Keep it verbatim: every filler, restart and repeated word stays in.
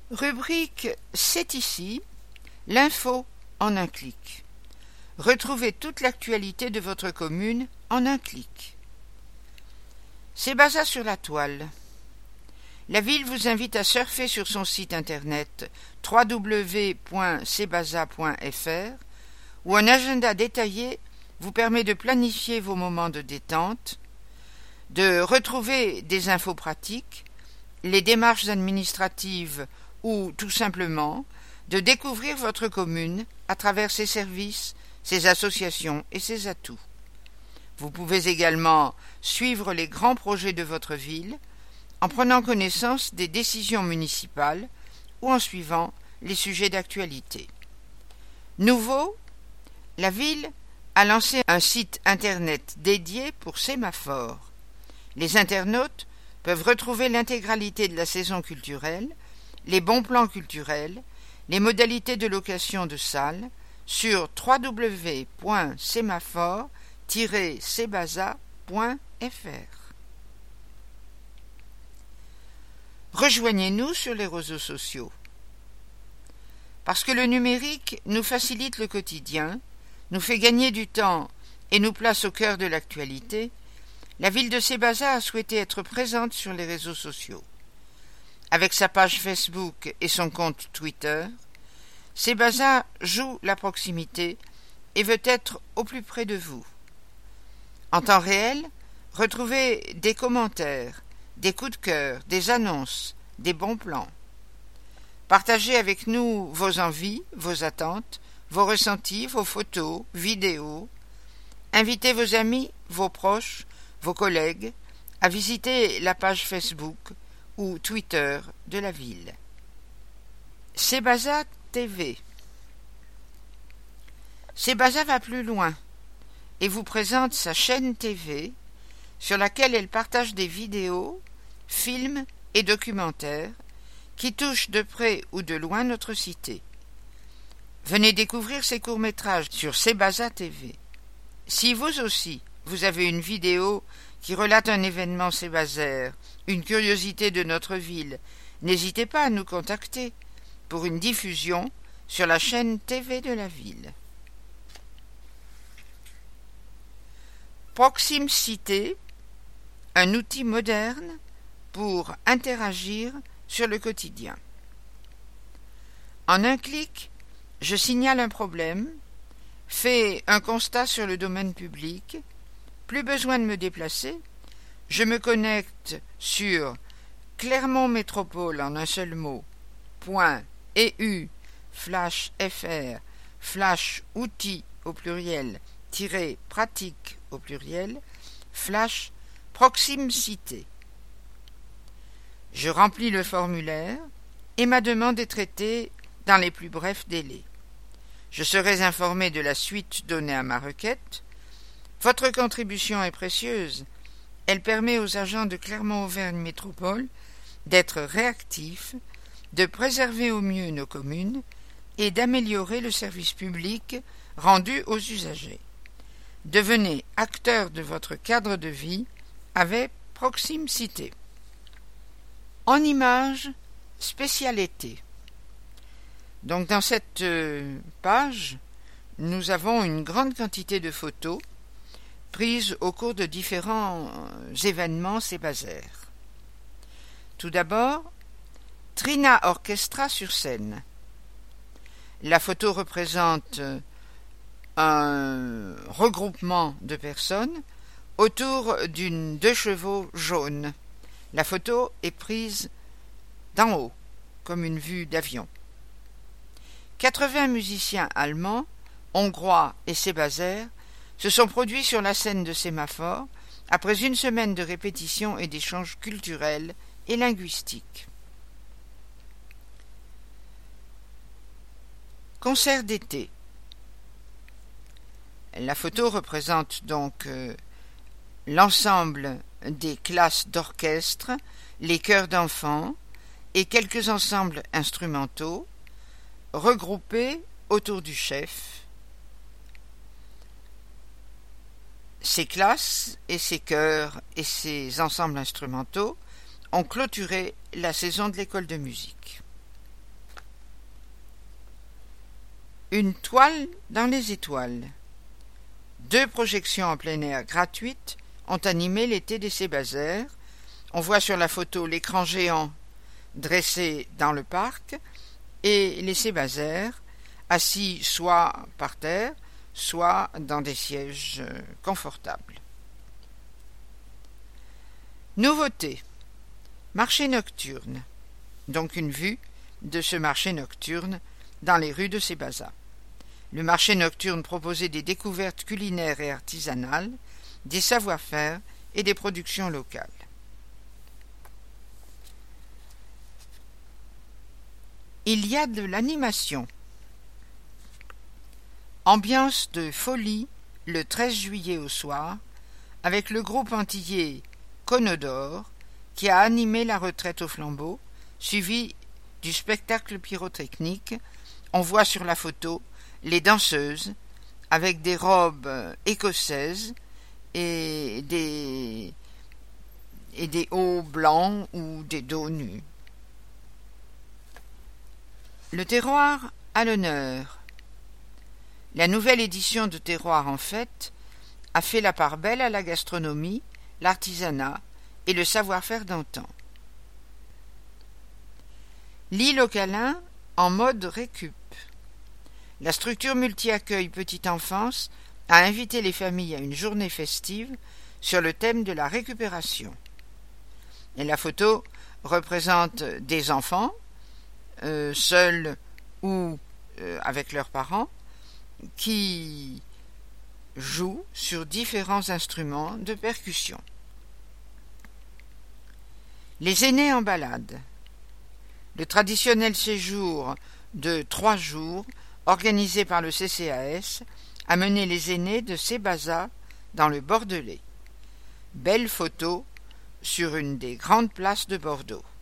Rubrique C'est ici, l'info en un clic. Retrouvez toute l'actualité de votre commune en un clic. Sébaza sur la toile. La ville vous invite à surfer sur son site internet w w w point sébaza point f r où un agenda détaillé vous permet de planifier vos moments de détente, de retrouver des infos pratiques, les démarches administratives ou tout simplement de découvrir votre commune à travers ses services, ses associations et ses atouts. Vous pouvez également suivre les grands projets de votre ville en prenant connaissance des décisions municipales ou en suivant les sujets d'actualité. Nouveau, la ville a lancé un site internet dédié pour sémaphores. Les internautes peuvent retrouver l'intégralité de la saison culturelle, les bons plans culturels, les modalités de location de salles sur w w w point sémaphore tiret sébaza point f r. Rejoignez-nous sur les réseaux sociaux. Parce que le numérique nous facilite le quotidien, nous fait gagner du temps et nous place au cœur de l'actualité, la ville de Sébaza a souhaité être présente sur les réseaux sociaux. Avec sa page Facebook et son compte Twitter, Sébaza joue la proximité et veut être au plus près de vous. En temps réel, retrouvez des commentaires, des coups de cœur, des annonces, des bons plans. Partagez avec nous vos envies, vos attentes, vos ressentis, vos photos, vidéos. Invitez vos amis, vos proches, vos collègues à visiter la page Facebook ou Twitter de la ville. Sébaza T V. Sébaza va plus loin et vous présente sa chaîne T V sur laquelle elle partage des vidéos, films et documentaires qui touchent de près ou de loin notre cité. Venez découvrir ces courts-métrages sur Sébaza T V. Si vous aussi, vous avez une vidéo qui relate un événement sébazaire, une curiosité de notre ville, n'hésitez pas à nous contacter pour une diffusion sur la chaîne T V de la ville. Proximcité, un outil moderne pour interagir sur le quotidien. En un clic, je signale un problème, fais un constat sur le domaine public, plus besoin de me déplacer, je me connecte sur Clermont Métropole en un seul mot, point .eu, flash fr, flash outils au pluriel, tiret pratique au pluriel, flash proximcité. Je remplis le formulaire et ma demande est traitée dans les plus brefs délais. Je serai informé de la suite donnée à ma requête. Votre contribution est précieuse. Elle permet aux agents de Clermont-Auvergne Métropole d'être réactifs, de préserver au mieux nos communes et d'améliorer le service public rendu aux usagers. Devenez acteur de votre cadre de vie avec Proximcité. En images, spécialité. Donc dans cette page, nous avons une grande quantité de photos prises au cours de différents événements sébazaires. Tout d'abord, Trina Orchestra sur scène. La photo représente un regroupement de personnes autour d'une deux chevaux jaune. La photo est prise d'en haut, comme une vue d'avion. quatre-vingts musiciens allemands, hongrois et sébazaires se sont produits sur la scène de Sémaphore après une semaine de répétition et d'échanges culturels et linguistiques. Concert d'été. La photo représente donc euh, l'ensemble des classes d'orchestre, les chœurs d'enfants et quelques ensembles instrumentaux regroupés autour du chef. Ces classes et ces chœurs et ces ensembles instrumentaux ont clôturé la saison de l'école de musique. Une toile dans les étoiles. Deux projections en plein air gratuites ont animé l'été des Cébazères. On voit sur la photo l'écran géant dressé dans le parc et les Cébazères assis soit par terre, soit dans des sièges confortables. Nouveauté. Marché nocturne. Donc une vue de ce marché nocturne dans les rues de Sébaza. Le marché nocturne proposait des découvertes culinaires et artisanales, des savoir-faire et des productions locales. Il y a de l'animation. Ambiance de folie le treize juillet au soir, avec le groupe antillais Conodore qui a animé la retraite au flambeau, suivi du spectacle pyrotechnique. On voit sur la photo les danseuses avec des robes écossaises et des, et des hauts blancs ou des dos nus. Le terroir à l'honneur. La nouvelle édition de Terroir en fête a fait la part belle à la gastronomie, l'artisanat et le savoir-faire d'antan. L'île aux câlins en mode récup. La structure multi-accueil petite enfance a invité les familles à une journée festive sur le thème de la récupération. Et la photo représente des enfants, euh, seuls ou euh, avec leurs parents, qui jouent sur différents instruments de percussion. Les aînés en balade. Le traditionnel séjour de trois jours organisé par le C C A S a mené les aînés de Sébaza dans le Bordelais. Belle photo sur une des grandes places de Bordeaux.